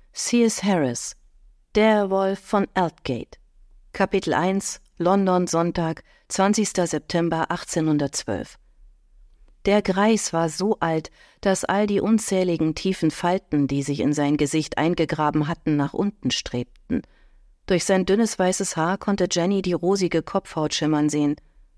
C.S. Harris, Der Wolf von Aldgate. Kapitel 1, London, Sonntag, 20. September 1812. Der Greis war so alt, dass all die unzähligen tiefen Falten, die sich in sein Gesicht eingegraben hatten, nach unten strebten. Durch sein dünnes weißes Haar konnte Jenny die rosige Kopfhaut schimmern sehen.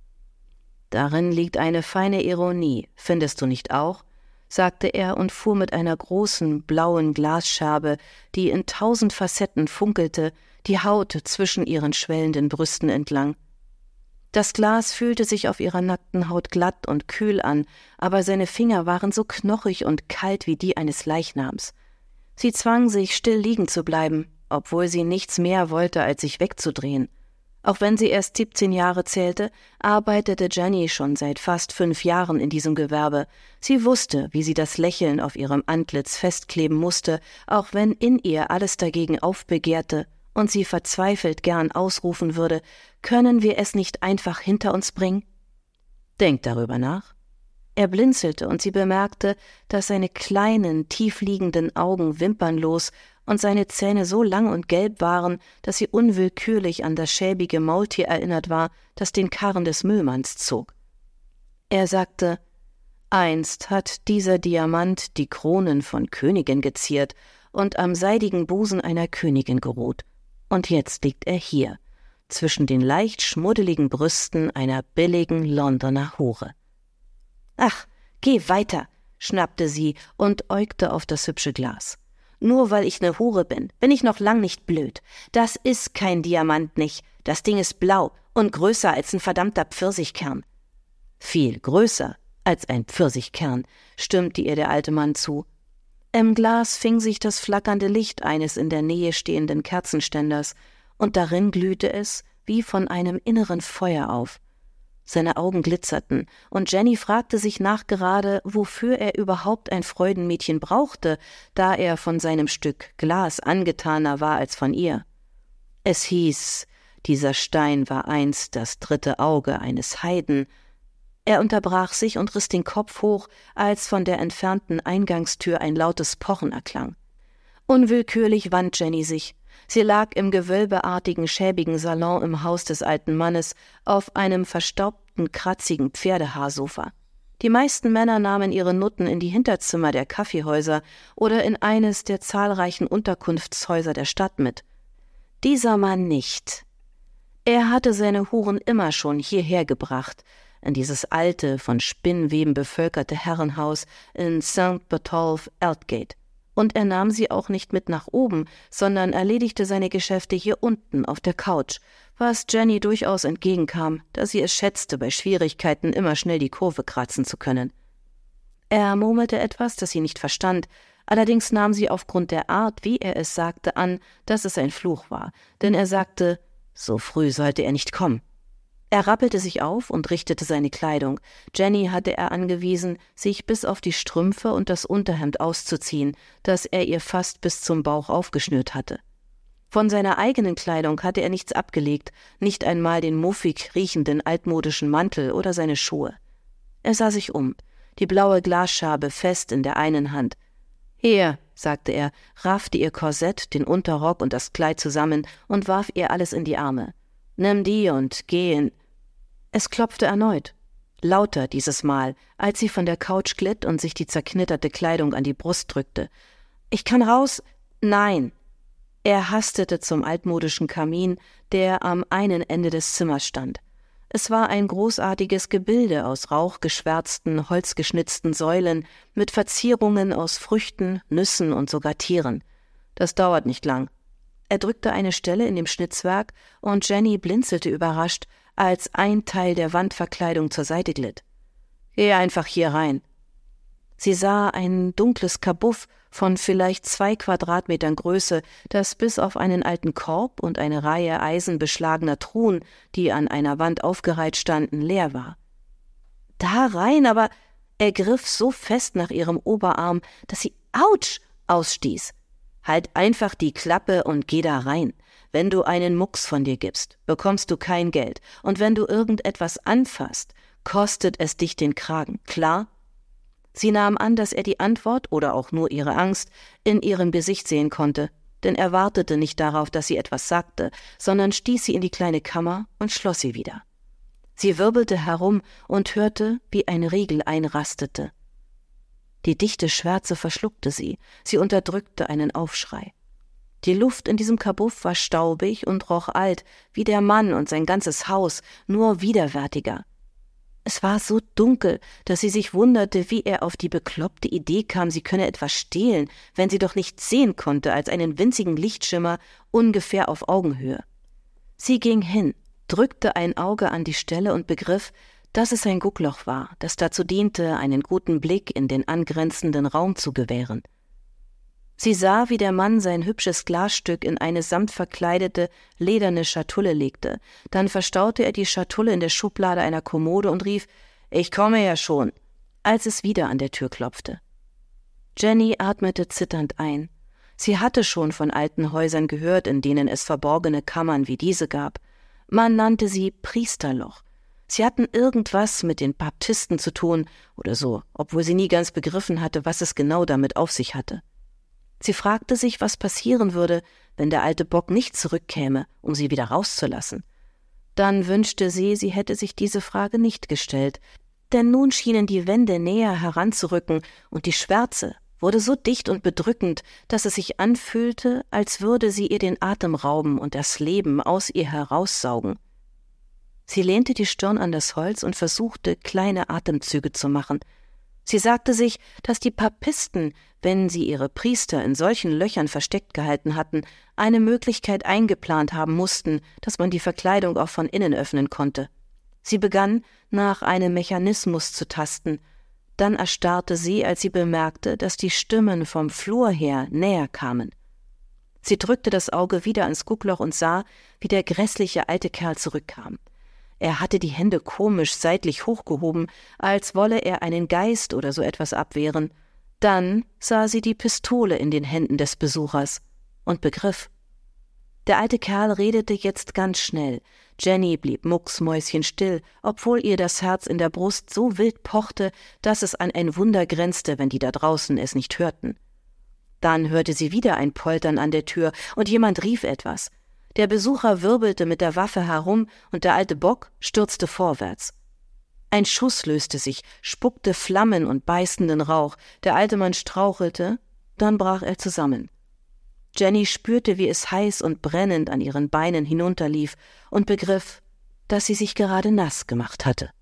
»Darin liegt eine feine Ironie, findest du nicht auch?« sagte er und fuhr mit einer großen, blauen Glasscherbe, die in 1000 Facetten funkelte, die Haut zwischen ihren schwellenden Brüsten entlang. Das Glas fühlte sich auf ihrer nackten Haut glatt und kühl an, aber seine Finger waren so knochig und kalt wie die eines Leichnams. Sie zwang sich, still liegen zu bleiben, obwohl sie nichts mehr wollte, als sich wegzudrehen. Auch wenn sie erst 17 Jahre zählte, arbeitete Jenny schon seit fast 5 Jahren in diesem Gewerbe. Sie wusste, wie sie das Lächeln auf ihrem Antlitz festkleben musste, auch wenn in ihr alles dagegen aufbegehrte und sie verzweifelt gern ausrufen würde: »Können wir es nicht einfach hinter uns bringen?« »Denk darüber nach.« Er blinzelte und sie bemerkte, dass seine kleinen, tiefliegenden Augen wimpernlos und seine Zähne so lang und gelb waren, dass sie unwillkürlich an das schäbige Maultier erinnert war, das den Karren des Müllmanns zog. Er sagte: »Einst hat dieser Diamant die Kronen von Königen geziert und am seidigen Busen einer Königin geruht. Und jetzt liegt er hier, zwischen den leicht schmuddeligen Brüsten einer billigen Londoner Hure.« »Ach, geh weiter«, schnappte sie und äugte auf das hübsche Glas. »Nur weil ich 'ne Hure bin ich noch lang nicht blöd. Das ist kein Diamant nicht. Das Ding ist blau und größer als ein verdammter Pfirsichkern.« »Viel größer als ein Pfirsichkern«, stimmte ihr der alte Mann zu. Im Glas fing sich das flackernde Licht eines in der Nähe stehenden Kerzenständers, und darin glühte es wie von einem inneren Feuer auf. Seine Augen glitzerten, und Jenny fragte sich nachgerade, wofür er überhaupt ein Freudenmädchen brauchte, da er von seinem Stück Glas angetaner war als von ihr. Es hieß, dieser Stein war einst das 3. Auge eines Heiden. Er unterbrach sich und riss den Kopf hoch, als von der entfernten Eingangstür ein lautes Pochen erklang. Unwillkürlich wand Jenny sich. Sie lag im gewölbeartigen, schäbigen Salon im Haus des alten Mannes auf einem verstaubten, kratzigen Pferdehaarsofa. Die meisten Männer nahmen ihre Nutten in die Hinterzimmer der Kaffeehäuser oder in eines der zahlreichen Unterkunftshäuser der Stadt mit. Dieser Mann nicht. Er hatte seine Huren immer schon hierher gebracht, in dieses alte, von Spinnweben bevölkerte Herrenhaus in St. Botolph, Aldgate. Und er nahm sie auch nicht mit nach oben, sondern erledigte seine Geschäfte hier unten auf der Couch, was Jenny durchaus entgegenkam, da sie es schätzte, bei Schwierigkeiten immer schnell die Kurve kratzen zu können. Er murmelte etwas, das sie nicht verstand, allerdings nahm sie aufgrund der Art, wie er es sagte, an, dass es ein Fluch war, denn er sagte, so früh sollte er nicht kommen. Er rappelte sich auf und richtete seine Kleidung. Jenny hatte er angewiesen, sich bis auf die Strümpfe und das Unterhemd auszuziehen, das er ihr fast bis zum Bauch aufgeschnürt hatte. Von seiner eigenen Kleidung hatte er nichts abgelegt, nicht einmal den muffig riechenden altmodischen Mantel oder seine Schuhe. Er sah sich um, die blaue Glasscherbe fest in der einen Hand. »Hier«, sagte er, raffte ihr Korsett, den Unterrock und das Kleid zusammen und warf ihr alles in die Arme. »Nimm die und geh in...« Es klopfte erneut, lauter dieses Mal, als sie von der Couch glitt und sich die zerknitterte Kleidung an die Brust drückte. »Ich kann raus?« »Nein!« Er hastete zum altmodischen Kamin, der am einen Ende des Zimmers stand. Es war ein großartiges Gebilde aus rauchgeschwärzten, holzgeschnitzten Säulen mit Verzierungen aus Früchten, Nüssen und sogar Tieren. »Das dauert nicht lang.« Er drückte eine Stelle in dem Schnitzwerk und Jenny blinzelte überrascht, als ein Teil der Wandverkleidung zur Seite glitt. »Geh einfach hier rein.« Sie sah ein dunkles Kabuff von vielleicht 2 Quadratmetern Größe, das bis auf einen alten Korb und eine Reihe eisenbeschlagener Truhen, die an einer Wand aufgereiht standen, leer war. »Da rein, aber...« Er griff so fest nach ihrem Oberarm, dass sie »Autsch!« ausstieß. »Halt einfach die Klappe und geh da rein. Wenn du einen Mucks von dir gibst, bekommst du kein Geld. Und wenn du irgendetwas anfasst, kostet es dich den Kragen, klar?« Sie nahm an, dass er die Antwort oder auch nur ihre Angst in ihrem Gesicht sehen konnte. denn er wartete nicht darauf, dass sie etwas sagte, sondern stieß sie in die kleine Kammer und schloss sie wieder. Sie wirbelte herum und hörte, wie ein Riegel einrastete. Die dichte Schwärze verschluckte sie, sie unterdrückte einen Aufschrei. Die Luft in diesem Kabuff war staubig und roch alt, wie der Mann und sein ganzes Haus, nur widerwärtiger. Es war so dunkel, dass sie sich wunderte, wie er auf die bekloppte Idee kam, sie könne etwas stehlen, wenn sie doch nichts sehen konnte als einen winzigen Lichtschimmer ungefähr auf Augenhöhe. Sie ging hin, drückte ein Auge an die Stelle und begriff, dass es ein Guckloch war, das dazu diente, einen guten Blick in den angrenzenden Raum zu gewähren. Sie sah, wie der Mann sein hübsches Glasstück in eine samtverkleidete, lederne Schatulle legte. Dann verstaute er die Schatulle in der Schublade einer Kommode und rief, »Ich komme ja schon«, als es wieder an der Tür klopfte. Jenny atmete zitternd ein. Sie hatte schon von alten Häusern gehört, in denen es verborgene Kammern wie diese gab. Man nannte sie Priesterloch. Sie hatten irgendwas mit den Baptisten zu tun oder so, obwohl sie nie ganz begriffen hatte, was es genau damit auf sich hatte. Sie fragte sich, was passieren würde, wenn der alte Bock nicht zurückkäme, um sie wieder rauszulassen. Dann wünschte sie, sie hätte sich diese Frage nicht gestellt, denn nun schienen die Wände näher heranzurücken und die Schwärze wurde so dicht und bedrückend, dass es sich anfühlte, als würde sie ihr den Atem rauben und das Leben aus ihr heraussaugen. Sie lehnte die Stirn an das Holz und versuchte, kleine Atemzüge zu machen. Sie sagte sich, dass die Papisten, wenn sie ihre Priester in solchen Löchern versteckt gehalten hatten, eine Möglichkeit eingeplant haben mussten, dass man die Verkleidung auch von innen öffnen konnte. Sie begann, nach einem Mechanismus zu tasten. Dann erstarrte sie, als sie bemerkte, dass die Stimmen vom Flur her näher kamen. Sie drückte das Auge wieder ans Guckloch und sah, wie der grässliche alte Kerl zurückkam. Er hatte die Hände komisch seitlich hochgehoben, als wolle er einen Geist oder so etwas abwehren. Dann sah sie die Pistole in den Händen des Besuchers und begriff. Der alte Kerl redete jetzt ganz schnell. Jenny blieb mucksmäuschenstill, obwohl ihr das Herz in der Brust so wild pochte, dass es an ein Wunder grenzte, wenn die da draußen es nicht hörten. Dann hörte sie wieder ein Poltern an der Tür und jemand rief etwas. Der Besucher wirbelte mit der Waffe herum und der alte Bock stürzte vorwärts. Ein Schuss löste sich, spuckte Flammen und beißenden Rauch. Der alte Mann strauchelte, dann brach er zusammen. Jenny spürte, wie es heiß und brennend an ihren Beinen hinunterlief und begriff, dass sie sich gerade nass gemacht hatte.